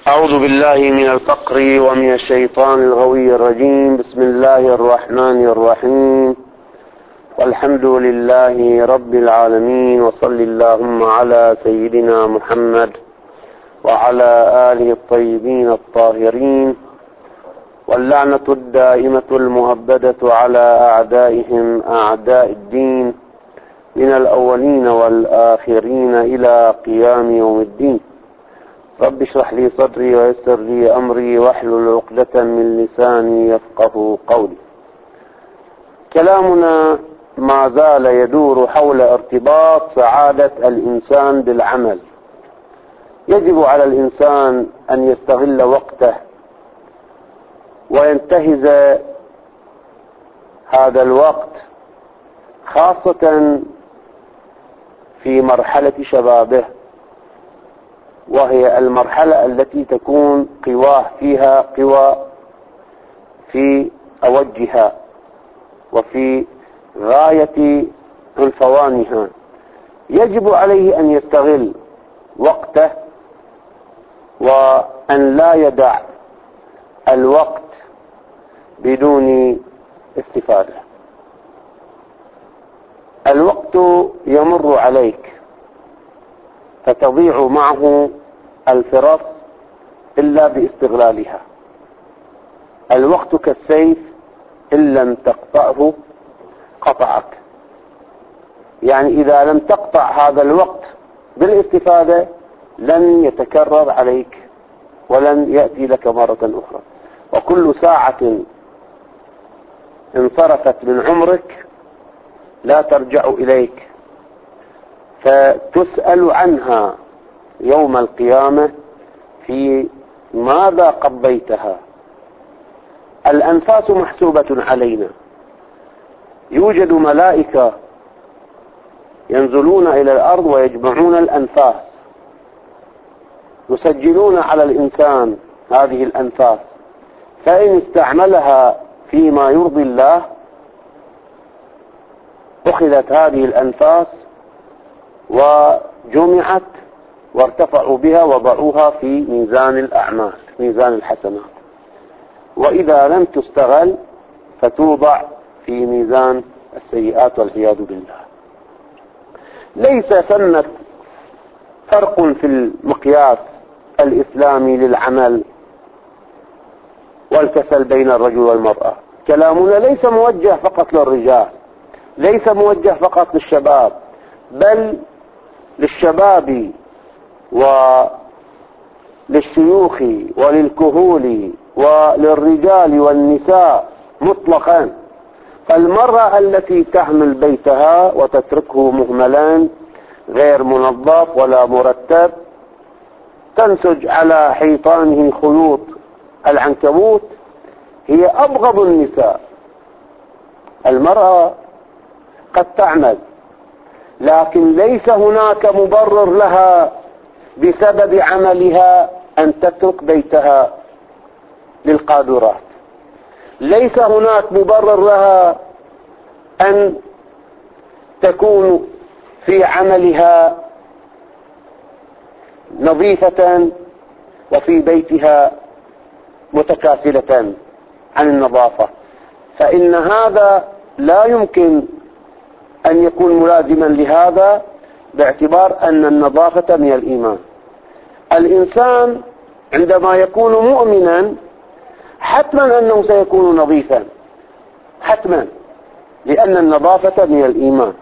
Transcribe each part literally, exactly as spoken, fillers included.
أعوذ بالله من الفقر ومن الشيطان الغوي الرجيم. بسم الله الرحمن الرحيم، والحمد لله رب العالمين، وصل اللهم على سيدنا محمد وعلى آله الطيبين الطاهرين، واللعنة الدائمة المؤبدة على أعدائهم أعداء الدين من الأولين والآخرين إلى قيام يوم الدين. رب اشرح لي صدري ويسر لي أمري واحلل عقدة من لساني يفقه قولي. كلامنا ما زال يدور حول ارتباط سعادة الإنسان بالعمل. يجب على الإنسان أن يستغل وقته وينتهز هذا الوقت، خاصة في مرحلة شبابه، وهي المرحلة التي تكون قواه فيها قوى في أوجها وفي غاية عنفوانها. يجب عليه أن يستغل وقته وأن لا يدع الوقت بدون استفادة. الوقت يمر عليك فتضيع معه الفرص إلا باستغلالها. الوقت كالسيف، إن لم تقطعه قطعك. يعني إذا لم تقطع هذا الوقت بالاستفادة لن يتكرر عليك ولن يأتي لك مرة أخرى. وكل ساعة انصرفت من عمرك لا ترجع إليك، فتسأل عنها يوم القيامة في ماذا قضيتها. الأنفاس محسوبة علينا. يوجد ملائكة ينزلون إلى الأرض ويجمعون الأنفاس، يسجلون على الإنسان هذه الأنفاس، فإن استعملها فيما يرضي الله أخذت هذه الأنفاس وجمعت وارتفعوا بها وضعوها في ميزان الأعمال، ميزان الحسنات. وإذا لم تستغل فتوضع في ميزان السيئات والعياذ بالله. ليس ثمة فرق في المقياس الإسلامي للعمل والكسل بين الرجل والمرأة. كلامنا ليس موجه فقط للرجال، ليس موجه فقط للشباب، بل للشباب وللشيوخ وللكهول وللرجال والنساء مطلقا. فالمرأة التي تحمل بيتها وتتركه مهملا غير منظف ولا مرتب، تنسج على حيطانه خيوط العنكبوت، هي أبغض النساء. المرأة قد تعمل، لكن ليس هناك مبرر لها بسبب عملها أن تترك بيتها للقاذورات. ليس هناك مبرر لها أن تكون في عملها نظيفة وفي بيتها متكاسلة عن النظافة، فإن هذا لا يمكن أن يكون ملازما لهذا، باعتبار أن النظافة من الإيمان. الإنسان عندما يكون مؤمنا حتما أنه سيكون نظيفا، حتما، لأن النظافة من الإيمان.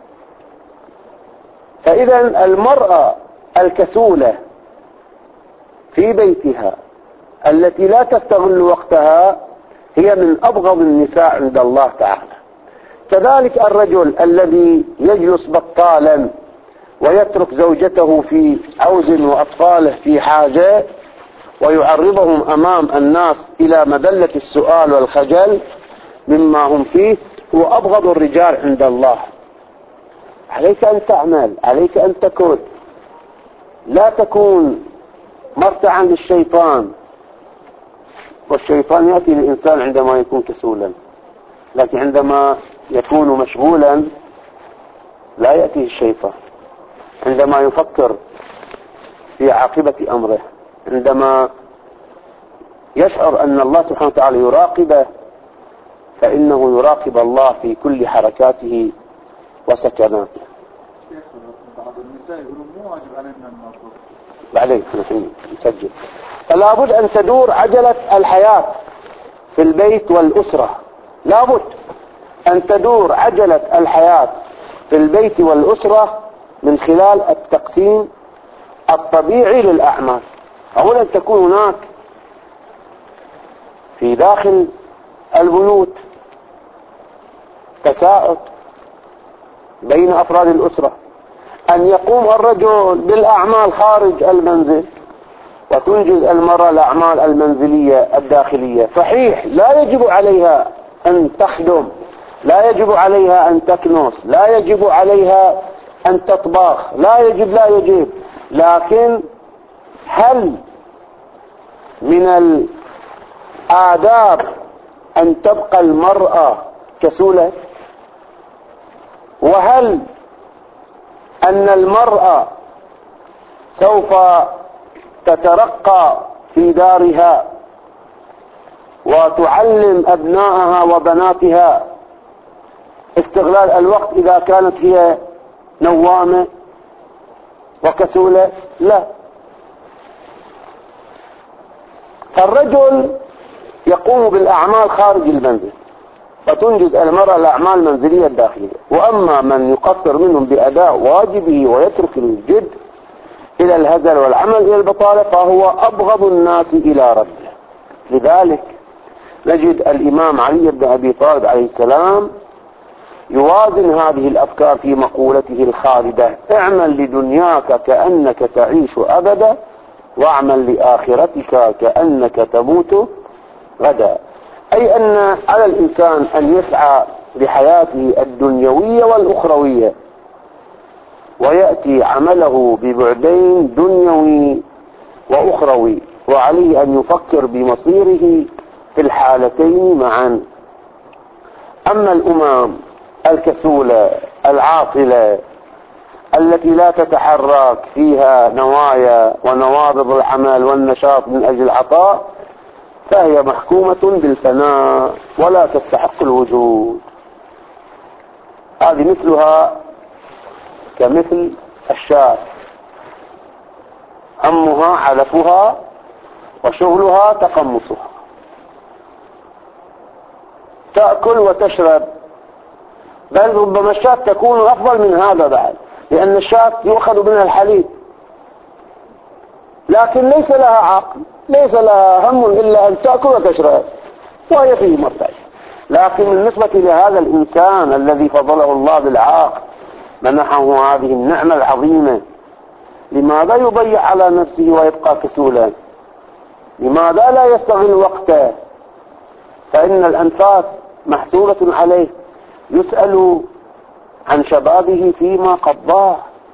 فإذا المرأة الكسولة في بيتها التي لا تستغل وقتها هي من أبغض النساء عند الله تعالى. كذلك الرجل الذي يجلس بطالا ويترك زوجته في عوز وأطفاله في حاجة ويعرضهم أمام الناس إلى مذلة السؤال والخجل مما هم فيه، هو أبغض الرجال عند الله. عليك أن تعمل، عليك أن تكون، لا تكون مرتعا للشيطان. والشيطان يأتي للإنسان عندما يكون كسولا، لكن عندما يكون مشغولا لا يأتيه الشيطان. عندما يفكر في عاقبة أمره، عندما يشعر أن الله سبحانه وتعالى يراقبه فإنه يراقب الله في كل حركاته وسكناته. بعض النساء يقولون مو واجب علينا النظر. بعدين نحن نسجل. فلا بد أن تدور عجلة الحياة في البيت والأسرة، لا بد أن تدور عجلة الحياة في البيت والأسرة من خلال التقسيم الطبيعي للأعمال. أولا تكون هناك في داخل البيوت تساعد بين أفراد الأسرة، أن يقوم الرجل بالأعمال خارج المنزل وتنجز المرأة الأعمال المنزلية الداخلية. صحيح لا يجب عليها أن تخدم، لا يجب عليها أن تكنس، لا يجب عليها أن تطبخ، لا يجب لا يجب لكن هل من الآداب أن تبقى المرأة كسولة؟ وهل أن المرأة سوف تترقى في دارها وتعلم أبنائها وبناتها استغلال الوقت إذا كانت هي نوامة وكسولة؟ لا. فالرجل يقوم بالأعمال خارج المنزل فتنجز المرأة الأعمال المنزلية الداخلية. وأما من يقصر منهم بأداء واجبه ويترك الجد إلى الهزل والعمل إلى البطالة فهو أبغض الناس إلى ربه. لذلك نجد الإمام علي بن أبي طالب عليه السلام يوازن هذه الأفكار في مقولته الخالدة: اعمل لدنياك كأنك تعيش أبدا واعمل لآخرتك كأنك تموت غدا. أي أن على الإنسان أن يسعى لحياته الدنيوية والأخروية ويأتي عمله ببعدين دنيوي وأخروي، وعليه أن يفكر بمصيره في الحالتين معا. أما الأمم الكسولة العاطلة التي لا تتحرك فيها نوايا ونوابض العمل والنشاط من أجل العطاء فهي محكومة بالفناء ولا تستحق الوجود. هذه مثلها كمثل الشاة، همها علفها وشغلها تقمصها، تأكل وتشرب، بل ربما الشاة تكون أفضل من هذا بعد، لأن الشاة يؤخذ منها الحليب لكن ليس لها عقل، ليس لها هم إلا أن تأكل وتشرب وهي فيه مرتاح. لكن بالنسبة لهذا الإنسان الذي فضله الله بالعقل منحه هذه النعمة العظيمة، لماذا يضيع على نفسه ويبقى كسولا؟ لماذا لا يستغل وقته؟ فإن الأنفاس محسوبة عليه، يسأل عن شبابه فيما قضاه،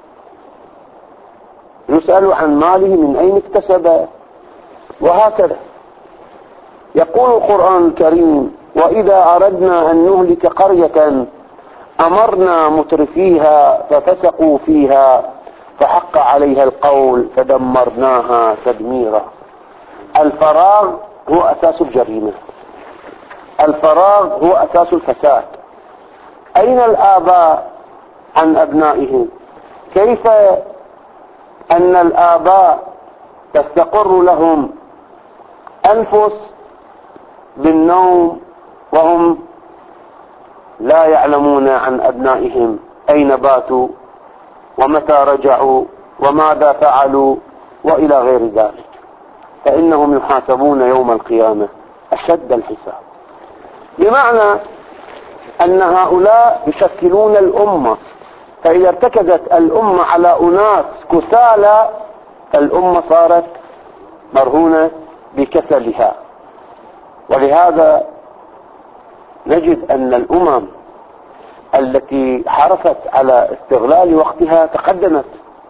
يسأل عن ماله من أين اكتسبه، وهكذا. يقول القرآن الكريم: وإذا أردنا أن نهلك قرية أمرنا مترفيها ففسقوا فيها فحق عليها القول فدمرناها تدميرا. الفراغ هو أساس الجريمة، الفراغ هو أساس الفساد. أين الآباء عن أبنائهم؟ كيف أن الآباء تستقر لهم أنفس بالنوم وهم لا يعلمون عن أبنائهم أين باتوا ومتى رجعوا وماذا فعلوا وإلى غير ذلك، فإنهم يحاسبون يوم القيامة أشد الحساب. بمعنى أن هؤلاء يشكلون الأمة، فإذا ارتكزت الأمة على أناس كسالى فالأمة صارت مرهونة بكسلها. ولهذا نجد أن الأمم التي حرصت على استغلال وقتها تقدمت،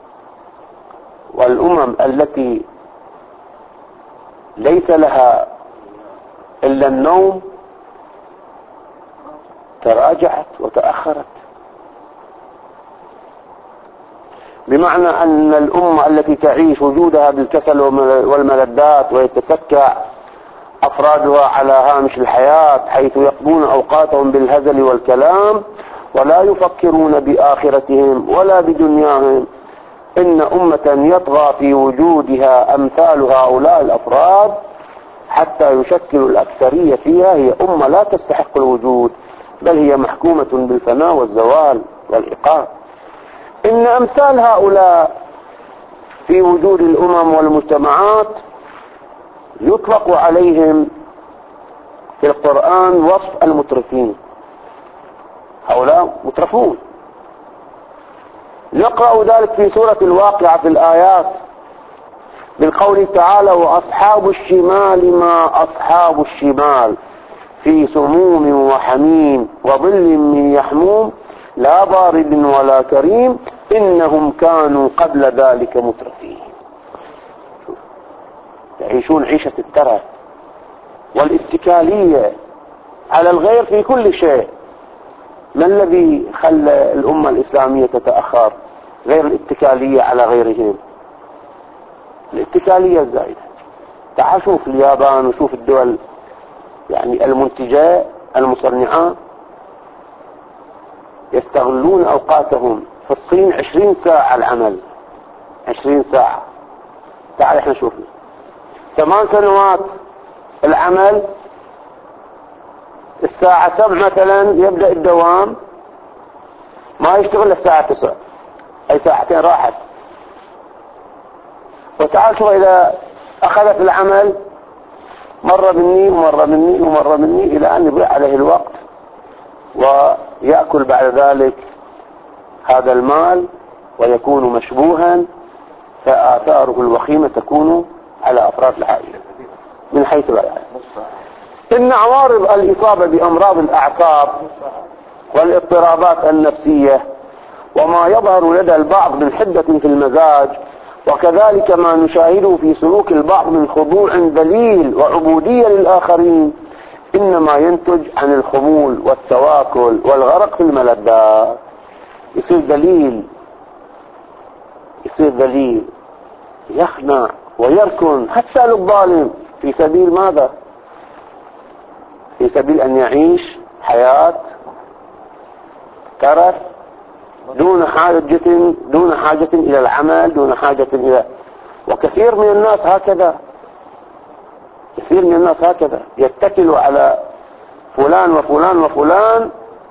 والأمم التي ليس لها إلا النوم تراجعت وتأخرت. بمعنى أن الأمة التي تعيش وجودها بالكسل والملذات ويتسكع أفرادها على هامش الحياة حيث يقضون أوقاتهم بالهزل والكلام ولا يفكرون بآخرتهم ولا بدنياهم، إن أمة يطغى في وجودها أمثال هؤلاء الأفراد حتى يشكل الأكثرية فيها، هي أمة لا تستحق الوجود، بل هي محكومة بالفناء والزوال والإيقاف. إن أمثال هؤلاء في وجود الأمم والمجتمعات يطلق عليهم في القرآن وصف المترفين، هؤلاء مترفون. نقرأ ذلك في سورة الواقعة في الآيات بالقول تعالى: وأصحاب الشمال ما أصحاب الشمال في سموم وحميم وظل من يحموم لا بارد ولا كريم إنهم كانوا قبل ذلك مترفين. يعيشون عيشة الترف والاتكالية على الغير في كل شيء. ما الذي خلى الأمة الإسلامية تتأخر غير الاتكالية على غيرهم؟ الاتكالية الزائدة. تعال شوف اليابان وشوف الدول يعني المنتجة المصنعة يستغلون أوقاتهم. في الصين عشرين ساعة العمل، عشرين ساعة. تعال احنا شوفنا ثمان سنوات العمل، الساعة سبع مثلا يبدأ الدوام، ما يشتغل الساعة تسع، أي ساعتين راحت. وتعال شوف إذا أخذت العمل مرة مني ومرة مني ومرة مني إلى أن يضيع عليه الوقت ويأكل بعد ذلك هذا المال ويكون مشبوها، فآثاره الوخيمة تكون على أفراد العائلة من حيث لا يعلم. إن عوارض الإصابة بأمراض الأعصاب والاضطرابات النفسية وما يظهر لدى البعض من حدة في المزاج، وكذلك ما نشاهده في سلوك البعض من خضوع ذليل وعبودية للآخرين، إنما ينتج عن الخمول والتواكل والغرق في الملذات. يصير ذليل، يصير ذليل يخنع ويركن حتى للظالم في سبيل ماذا؟ في سبيل أن يعيش حياة ترف دون حاجة دون حاجة إلى العمل، دون حاجة إلى. وكثير من الناس هكذا، كثير من الناس هكذا يتكل على فلان وفلان وفلان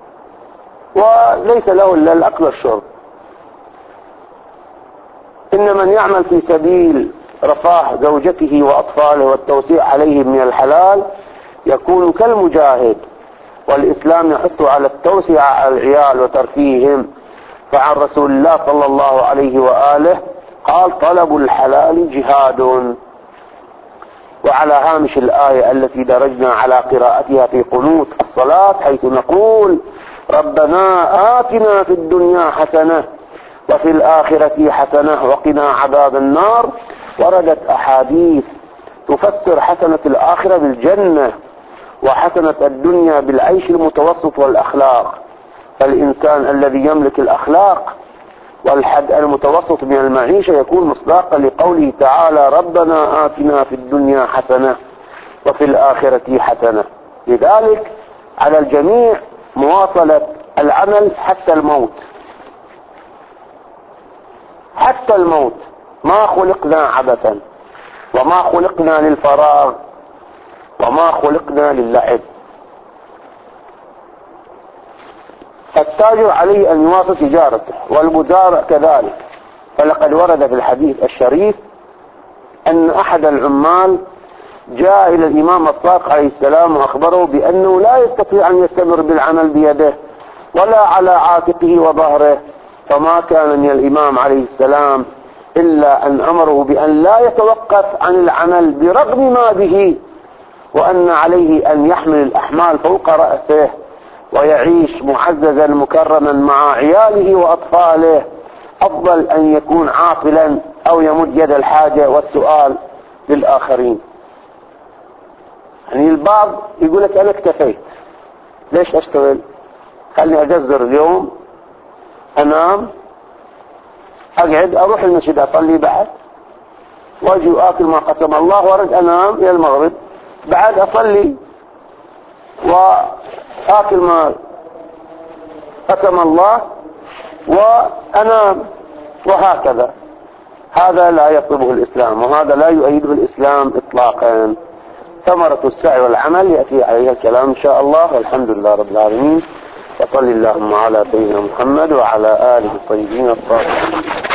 وليس له إلا الأكل والشرب. إن من يعمل في سبيل رفاه زوجته وأطفاله والتوسيع عليهم من الحلال يكون كالمجاهد، والإسلام يحث على التوسعة على العيال وترفيههم. فعن رسول الله صلى الله عليه وآله قال: طلب الحلال جهاد. وعلى هامش الآية التي درجنا على قراءتها في قنوت الصلاة حيث نقول: ربنا آتنا في الدنيا حسنة وفي الآخرة حسنة وقنا عذاب النار، وردت أحاديث تفسر حسنة الآخرة بالجنة وحسنة الدنيا بالعيش المتوسط والأخلاق. فالإنسان الذي يملك الأخلاق والحد المتوسط من المعيشة يكون مصداقا لقوله تعالى: ربنا آتنا في الدنيا حسنة وفي الآخرة حسنة. لذلك على الجميع مواصلة العمل حتى الموت، حتى الموت. ما خلقنا عبثا وما خلقنا للفراغ وما خلقنا للعب. فالتاجر عليه أن يواصل تجارته والمزارع كذلك. فلقد ورد في الحديث الشريف أن أحد العمال جاء إلى الإمام الصادق عليه السلام وأخبره بأنه لا يستطيع أن يستمر بالعمل بيده ولا على عاتقه وظهره، فما كان من الإمام عليه السلام إلا أن أمره بأن لا يتوقف عن العمل برغم ما به، وأن عليه أن يحمل الأحمال فوق رأسه ويعيش معززا مكرما مع عياله وأطفاله، أفضل أن يكون عاطلا أو يمد يد الحاجة والسؤال للآخرين. يعني البعض يقول لك أنا اكتفيت، ليش أشتغل؟ خلني أجزر اليوم، أنام، أقعد أروح المسجد أصلي بعد، واجي وآكل ما قسم الله، وارد أنام إلى المغرب، بعد أصلي وآكل ما قسم الله وأنام، وهكذا. هذا لا يطلبه الإسلام، وهذا لا يؤيده الإسلام إطلاقا. ثمرة السعي والعمل يأتي عليها الكلام إن شاء الله، والحمد لله رب العالمين، وصل اللهم على سيدنا محمد وعلى آله الطيبين الطاهرين.